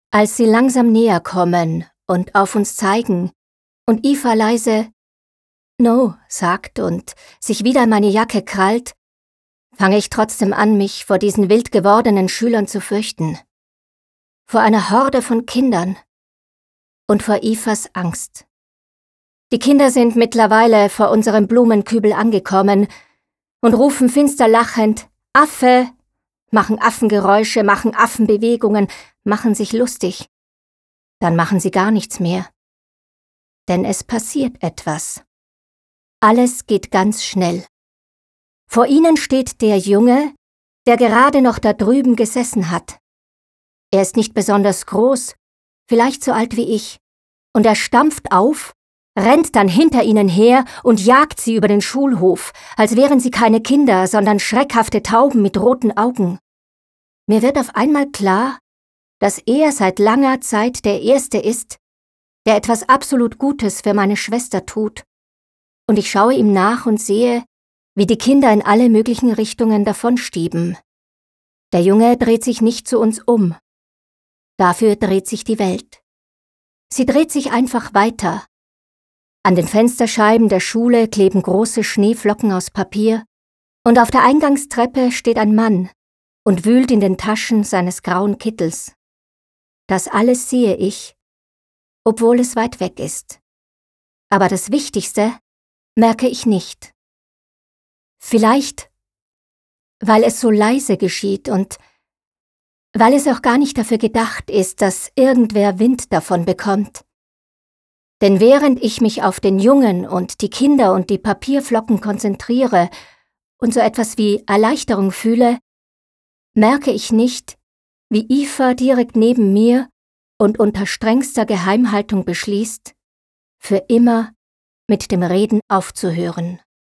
Als sie langsam näher kommen und auf uns zeigen und Eva leise »No« sagt und sich wieder an meine Jacke krallt, fange ich trotzdem an, mich vor diesen wild gewordenen Schülern zu fürchten. Vor einer Horde von Kindern und vor Evas Angst. Die Kinder sind mittlerweile vor unserem Blumenkübel angekommen und rufen finster lachend »Affe«, machen Affengeräusche, machen Affenbewegungen, machen sich lustig. Dann machen sie gar nichts mehr. Denn es passiert etwas. Alles geht ganz schnell. Vor ihnen steht der Junge, der gerade noch da drüben gesessen hat. Er ist nicht besonders groß, vielleicht so alt wie ich, und er stampft auf, rennt dann hinter ihnen her und jagt sie über den Schulhof, als wären sie keine Kinder, sondern schreckhafte Tauben mit roten Augen. Mir wird auf einmal klar, dass er seit langer Zeit der Erste ist, der etwas absolut Gutes für meine Schwester tut, und ich schaue ihm nach und sehe, wie die Kinder in alle möglichen Richtungen davonstieben. Der Junge dreht sich nicht zu uns um. Dafür dreht sich die Welt. Sie dreht sich einfach weiter. An den Fensterscheiben der Schule kleben große Schneeflocken aus Papier und auf der Eingangstreppe steht ein Mann und wühlt in den Taschen seines grauen Kittels. Das alles sehe ich, obwohl es weit weg ist. Aber das Wichtigste merke ich nicht. Vielleicht, weil es so leise geschieht und weil es auch gar nicht dafür gedacht ist, dass irgendwer Wind davon bekommt. Denn während ich mich auf den Jungen und die Kinder und die Papierflocken konzentriere und so etwas wie Erleichterung fühle, merke ich nicht, wie Eva direkt neben mir und unter strengster Geheimhaltung beschließt, für immer mit dem Reden aufzuhören.